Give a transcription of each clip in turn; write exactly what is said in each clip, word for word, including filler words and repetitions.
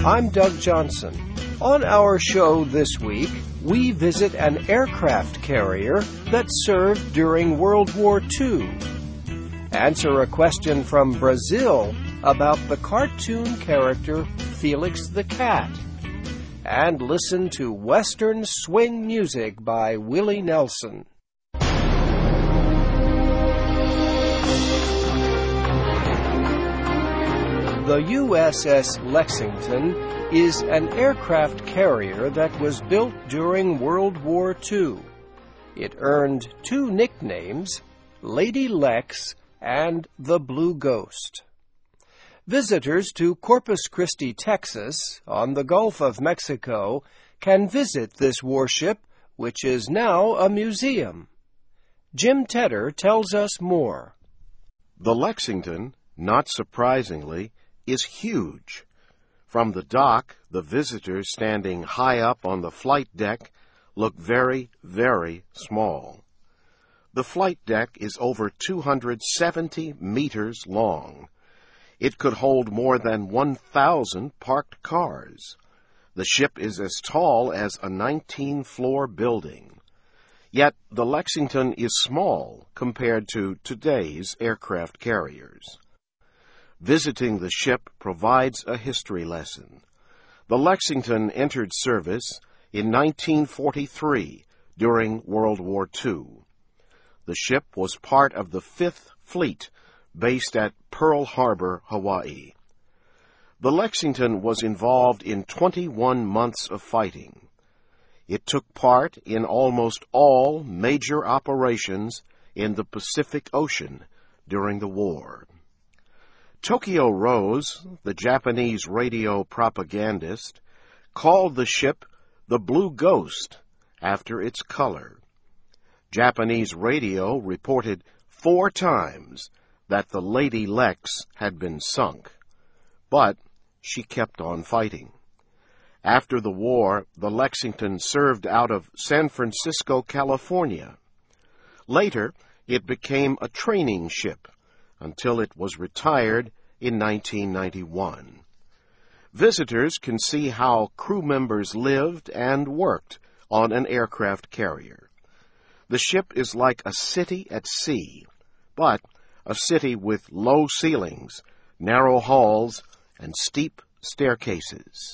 I'm Doug Johnson. On our show this week, we visit an aircraft carrier that served during World War Two. Answer a question from Brazil about the cartoon character Felix the Cat. And listen to Western swing music by Willie Nelson. The U S S Lexington is an aircraft carrier that was built during World War Two. It earned two nicknames, Lady Lex and the Blue Ghost. Visitors to Corpus Christi, Texas, on the Gulf of Mexico, can visit this warship, which is now a museum. Jim Tedder tells us more. The Lexington, not surprisingly, is huge. From the dock, the visitors standing high up on the flight deck look very, very small. The flight deck is over two hundred seventy meters long. It could hold more than one thousand parked cars. The ship is as tall as a nineteen-floor building. Yet the Lexington is small compared to today's aircraft carriers. Visiting the ship provides a history lesson. The Lexington entered service in nineteen forty-three during World War Two. The ship was part of the Fifth Fleet based at Pearl Harbor, Hawaii. The Lexington was involved in twenty-one months of fighting. It took part in almost all major operations in the Pacific Ocean during the war. Tokyo Rose, the Japanese radio propagandist, called the ship the Blue Ghost after its color. Japanese radio reported four times that the Lady Lex had been sunk, but she kept on fighting. After the war, the Lexington served out of San Francisco, California. Later, it became a training ship until it was retired in nineteen ninety-one. Visitors can see how crew members lived and worked on an aircraft carrier. The ship is like a city at sea, but a city with low ceilings, narrow halls, and steep staircases.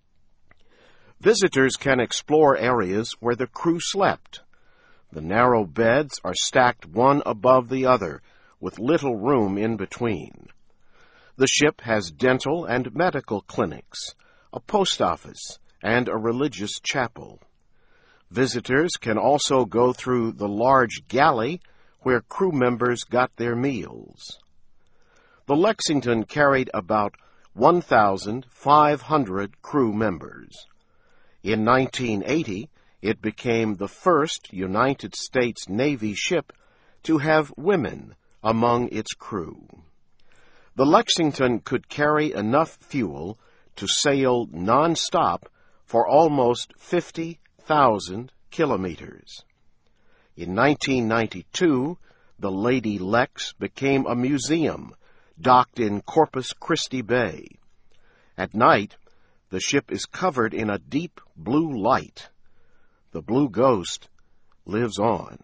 Visitors can explore areas where the crew slept. The narrow beds are stacked one above the other, with little room in between. The ship has dental and medical clinics, a post office, and a religious chapel. Visitors can also go through the large galley where crew members got their meals. The Lexington carried about one thousand five hundred crew members. In nineteen eighty, it became the first United States Navy ship to have women among its crew. The Lexington could carry enough fuel to sail non-stop for almost fifty thousand kilometers. In nineteen ninety-two, the Lady Lex became a museum docked in Corpus Christi Bay. At night, the ship is covered in a deep blue light. The Blue Ghost lives on.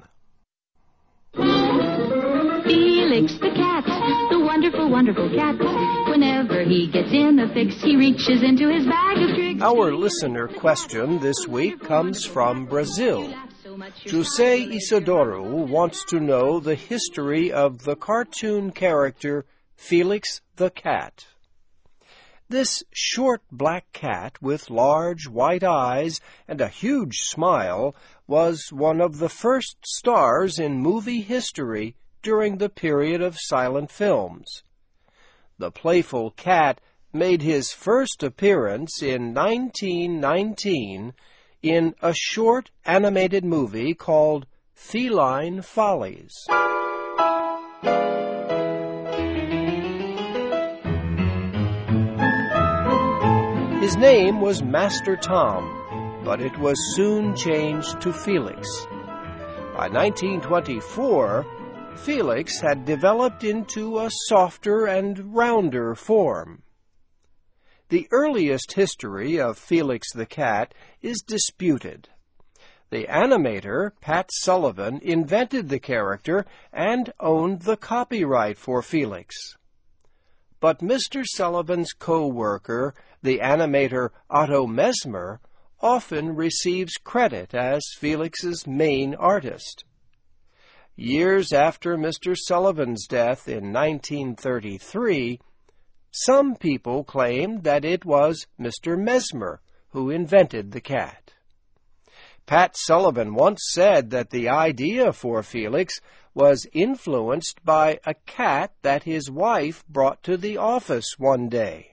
Felix the cat, the wonderful, wonderful cat. Whenever he gets in a fix, he reaches into his bag of tricks. Our listener question this week comes from Brazil. Jose Isidoro wants to know the history of the cartoon character Felix the Cat. This short black cat with large white eyes and a huge smile was one of the first stars in movie history during the period of silent films. The playful cat made his first appearance in nineteen nineteen in a short animated movie called Feline Follies. His name was Master Tom, but it was soon changed to Felix. By nineteen twenty-four, Felix had developed into a softer and rounder form. The earliest history of Felix the Cat is disputed. The animator, Pat Sullivan, invented the character and owned the copyright for Felix. But Mister Sullivan's co-worker, the animator Otto Mesmer, often receives credit as Felix's main artist. Years after Mister Sullivan's death in nineteen thirty-three, some people claimed that it was Mister Mesmer who invented the cat. Pat Sullivan once said that the idea for Felix was influenced by a cat that his wife brought to the office one day.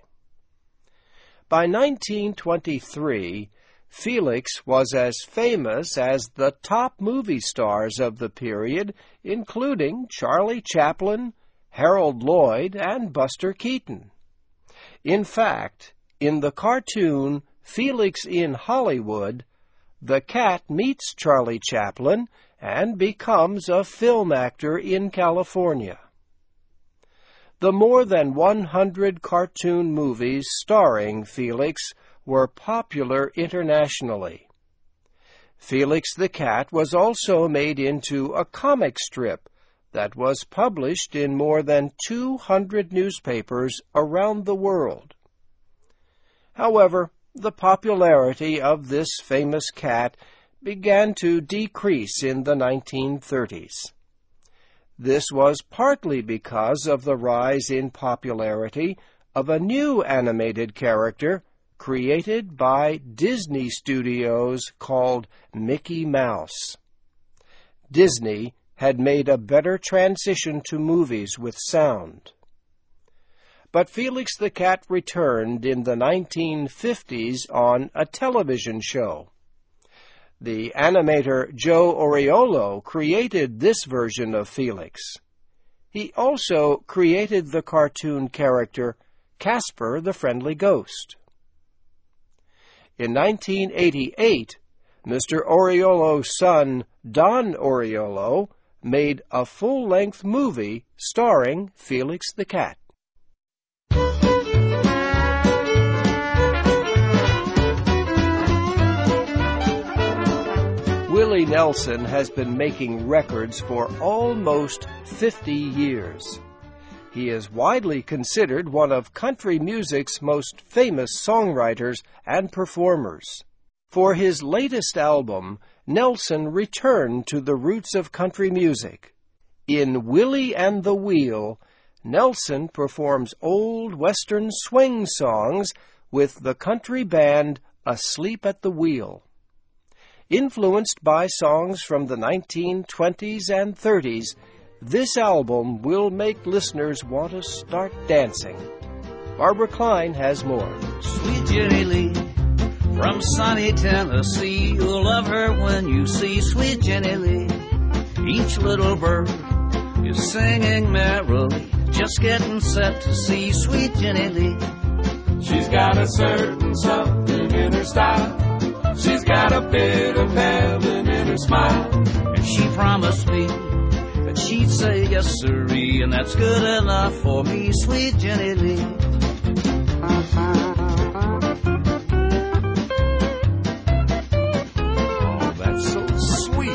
By nineteen twenty-three, Felix was as famous as the top movie stars of the period, including Charlie Chaplin, Harold Lloyd, and Buster Keaton. In fact, in the cartoon Felix in Hollywood, the cat meets Charlie Chaplin and becomes a film actor in California. The more than one hundred cartoon movies starring Felix were popular internationally. Felix the Cat was also made into a comic strip that was published in more than two hundred newspapers around the world. However, the popularity of this famous cat began to decrease in the nineteen thirties. This was partly because of the rise in popularity of a new animated character created by Disney Studios called Mickey Mouse. Disney had made a better transition to movies with sound. But Felix the Cat returned in the nineteen fifties on a television show. The animator Joe Oriolo created this version of Felix. He also created the cartoon character Casper the Friendly Ghost. In nineteen eighty-eight, Mister Oriolo's son, Don Oriolo, made a full-length movie starring Felix the Cat. Willie Nelson has been making records for almost fifty years. He is widely considered one of country music's most famous songwriters and performers. For his latest album, Nelson returned to the roots of country music. In Willie and the Wheel, Nelson performs old Western swing songs with the country band Asleep at the Wheel. Influenced by songs from the nineteen twenties and thirties, this album will make listeners want to start dancing. Barbara Klein has more. Sweet Jenny Lee from sunny Tennessee, you'll love her when you see sweet Jenny Lee. Each little bird is singing merrily, just getting set to see sweet Jenny Lee. She's got a certain something in her style. She's got a bit of heaven in her smile. And she promised me that she'd say yes, sirree, and that's good enough for me, sweet Jenny Lee. Oh, that's so sweet.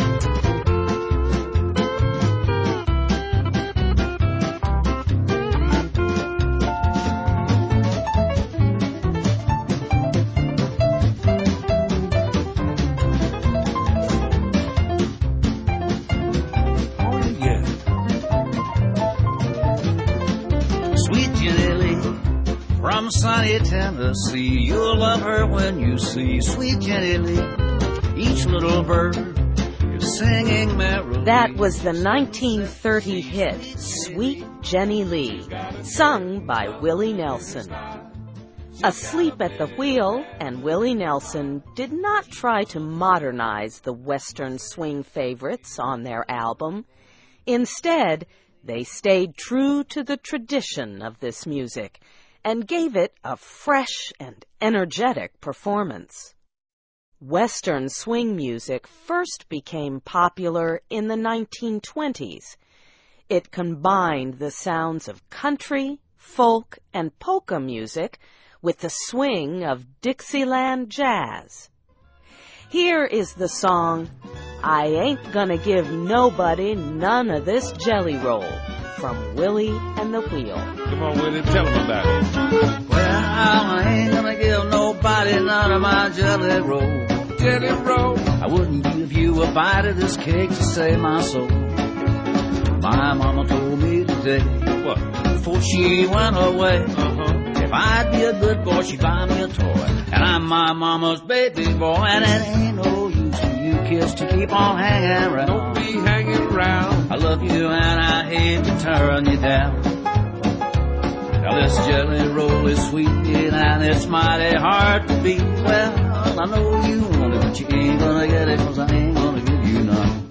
From sunny Tennessee, you'll love her when you see sweet Jenny Lee. Each little bird is singing merrily. That was the nineteen thirty hit, Sweet Jenny Lee, sung by Willie Nelson. Asleep at the Wheel and Willie Nelson did not try to modernize the Western swing favorites on their album. Instead, they stayed true to the tradition of this music and gave it a fresh and energetic performance. Western swing music first became popular in the nineteen twenties. It combined the sounds of country, folk, and polka music with the swing of Dixieland jazz. Here is the song, I Ain't Gonna Give Nobody None of This Jelly Roll, from Willie and the Wheel. Come on, Willie, tell them about it. Well, I ain't gonna give nobody none of my jelly roll. Jelly roll. I wouldn't give you a bite of this cake to save my soul. My mama told me today, What? before she went away, Uh-huh. if I'd be a good boy, she'd buy me a toy. And I'm my mama's baby boy, and it ain't no use for you kids to keep on hanging around. Don't be hanging around. I love you and I hate to turn you down. Now this jelly roll is sweet and it's mighty hard to beat. Well, I know you want it, but you ain't gonna get it, 'cause I ain't gonna give you none.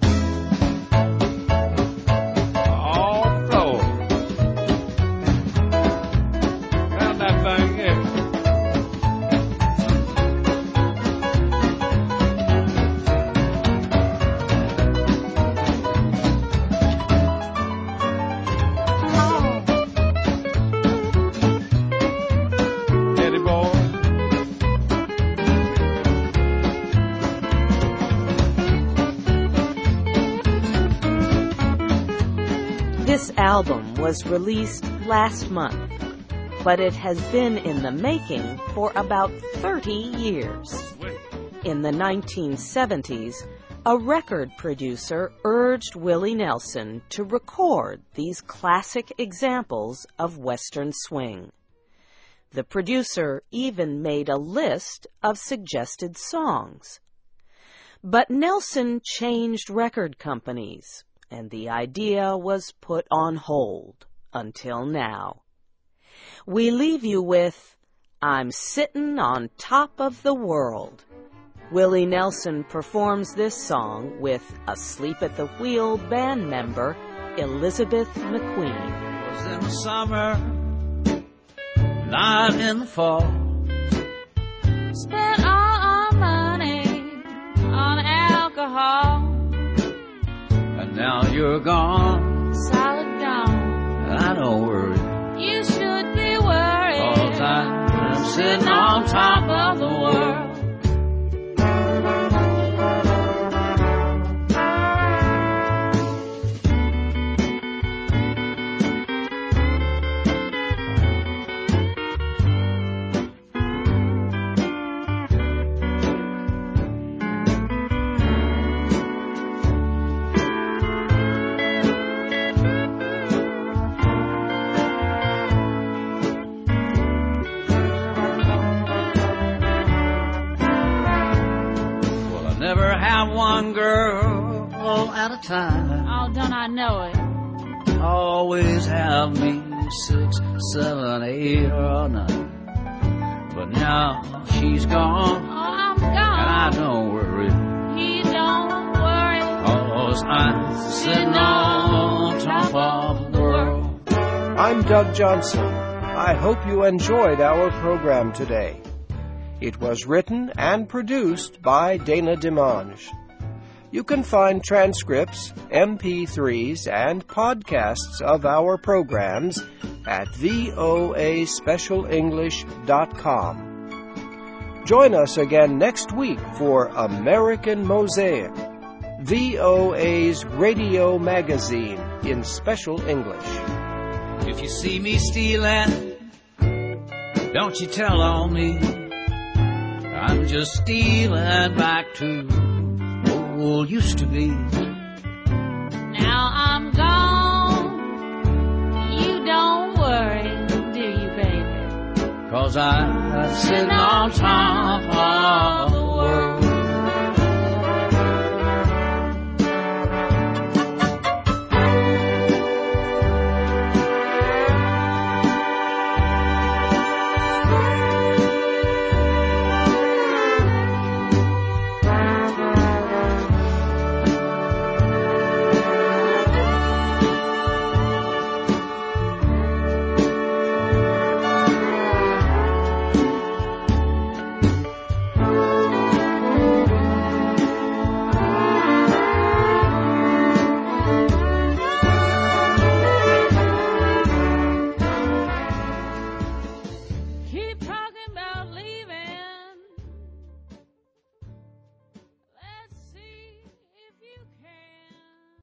All floor. Found that thing here. Eddie boy. This album was released last month, but it has been in the making for about thirty years. In the nineteen seventies, a record producer urged Willie Nelson to record these classic examples of Western swing. The producer even made a list of suggested songs. But Nelson changed record companies, and the idea was put on hold until now. We leave you with I'm Sittin' on Top of the World. Willie Nelson performs this song with Asleep at the Wheel band member Elizabeth McQueen. It was in the summer, not in the fall. Spent all our money on alcohol. And now you're gone, Solid gone. and I don't worry, You should be worried. 'cause I'm sitting on top of the world. Never have one girl at a time. Oh, don't I know it? Always have me six, seven, eight, or nine. But now she's gone, Oh, I'm and I gone. don't worry, You don't worry. 'cause I'm sitting on top of the world. I'm Doug Johnson. I hope you enjoyed our program today. It was written and produced by Dana DeMange. You can find transcripts, M P threes, and podcasts of our programs at V O A special english dot com. Join us again next week for American Mosaic, V O A's radio magazine in special English. If you see me stealing, don't you tell on me. I'm just stealing back to old used to be. Now I'm gone. You don't worry, do you, baby? 'Cause I'm sitting on top of